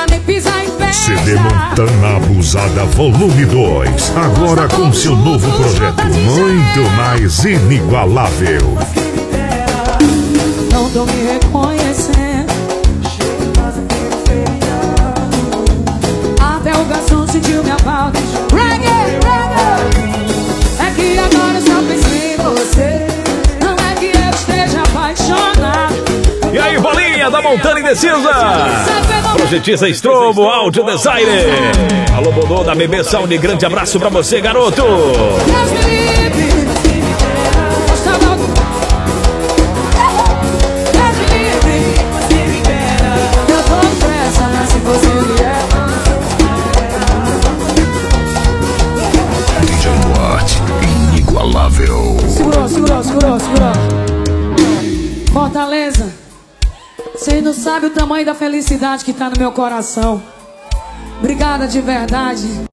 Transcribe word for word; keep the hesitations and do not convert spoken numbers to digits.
pra nem pisar em pé. C D Montana Abusada Volume dois. Agora com seu novo projeto muito mais inigualável. Não tô me reconhecendo. Até o garçom sentiu minha falta. Reggae, reggae. É que agora eu só pensei em você. Não é que eu esteja apaixonado. E aí, bolinha da Montana Indecisa, projetista Estrobo, áudio designer. Alô, Bodô da B B Sound, grande abraço pra você, garoto. Deus me livre. Deus me livre. Eu tô com pressa, mas se você vier. D J Duarte, inigualável. Segurou, segurou, segurou, segurou. Fortaleza, vocês não sabem o tamanho da felicidade que tá no meu coração. Obrigada de verdade.